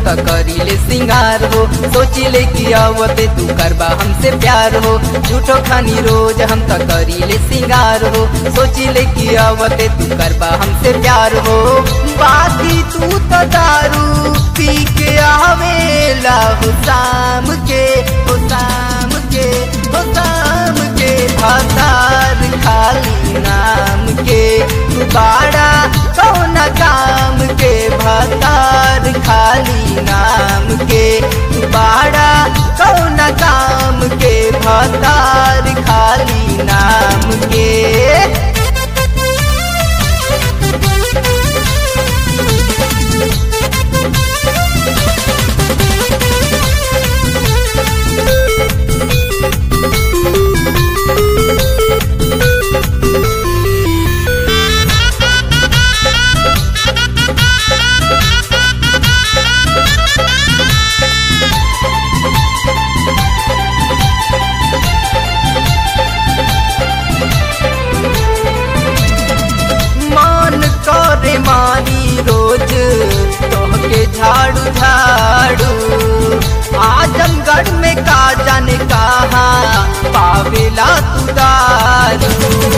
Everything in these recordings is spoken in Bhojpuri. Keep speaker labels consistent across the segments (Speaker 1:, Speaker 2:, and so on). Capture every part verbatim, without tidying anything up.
Speaker 1: तो करीले सिंगार हो। सोचिले कि आवते तू करबा हमसे प्यार हो। झूठो खानी रोज हम तो करीले सिंगार हो। सोचिले कि आवते तू करबा हमसे प्यार हो। बाकी तू तो दारू पी के आवेला हो शाम के, हो शाम के, हो शाम के। भातार खाली नाम के तू बाड़ा कौना काम के। भातार खाली नाम के तू बाड़ा कौना काम के। भातार खाली नाम के। मारी रोज तोहके झाड़ू झाड़ू। आजमगढ़ में का जाने कहाँ पावेला तू दारू।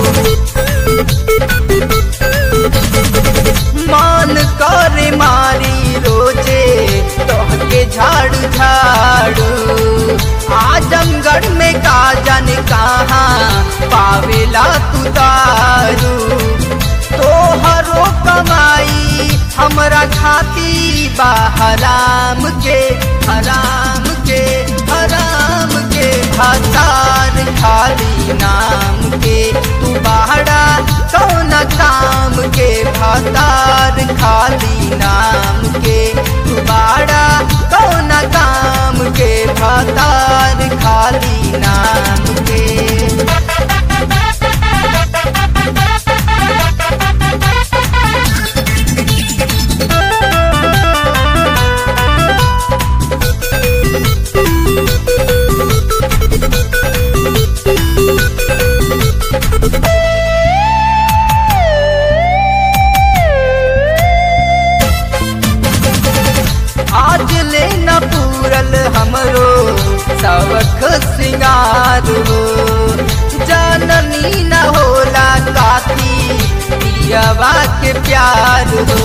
Speaker 1: मान करे मारी रोजे तोहके झाड़ू झाड़ू। आजमगढ़ में का जाने कहाँ पावेला तू दारू। तोहरो कमाई हमरा खाती बा हराम के, हराम के, हराम के। भातार खाली नाम के तू बाड़ा कौना काम के। भातार खाली नाम के तू बाड़ा कौना काम के। भातार खाली नाम के। आज ले न पूरल हमरो सबक सिंगार हो। जननी न होला काती पियवा के प्यार हो।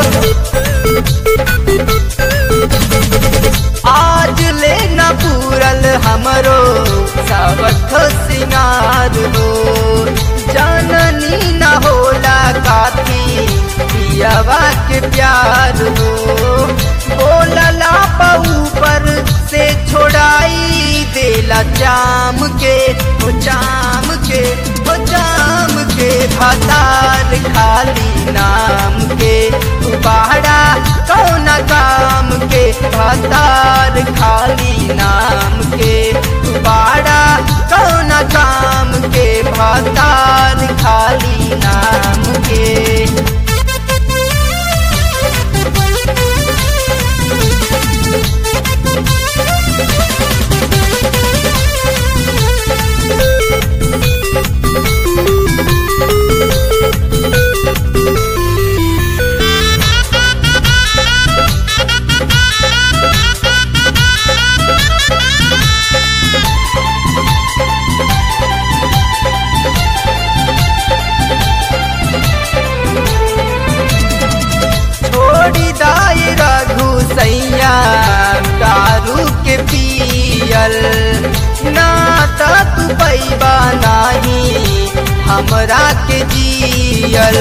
Speaker 1: आज ले न पूरल हमरो सबक सिंगार हो। जननी न होला काती पियवा के प्यार हो। बोलला ऊपर से छोड़ाई देला जाम के, हो जाम के, हो जाम के। भातार खाली नाम के तू बाड़ा कौना काम के। भातार खाली नाम के तू बाड़ा कौना काम के। भातार खाली नाम के। दारू के पियल ना ता तू पैबा नाही हमरा के जियल।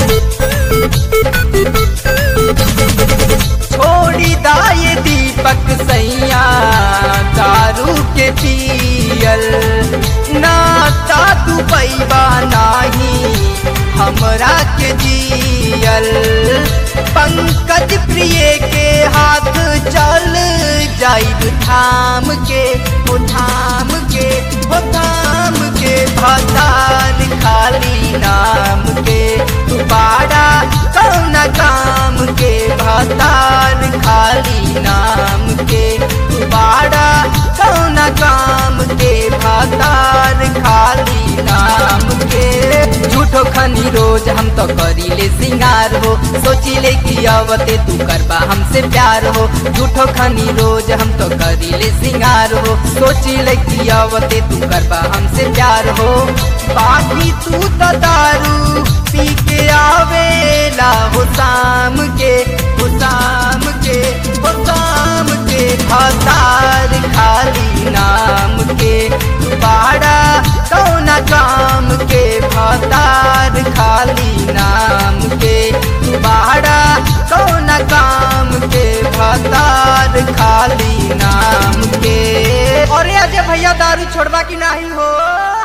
Speaker 1: छोड़ी दाए दीपक सैया दारू के पियल ना ता तू पैबा नाही हमरा के जियल। पंकज प्रिय के हाथ चल जाइब थाम के, हो थाम के, हो थाम के। भातार खाली नाम के तू बाड़ा कौना काम के। भातार खाली नाम के तू बाड़ा कौना काम के। भातार खाली नाम के। झूठो झूठो खनी रोज हम तो करीले सिंगार हो, सोचिले कि आवते तू करबा हमसे प्यार हो। झूठो खनी रोज हम तो करीले सिंगार हो, सोचिले कि आवते तू करबा हमसे प्यार हो। बाकी तू तो दारू पी के आवेला हो शाम के, हो शाम के, हो शाम के। हतार खाली नाम के बाड़ा कौना काम के, भतार खाली नाम के बाड़ा कौना काम के, भतार खाली नाम के। अरे अजय भैया दारू छोड़वा की नहीं हो।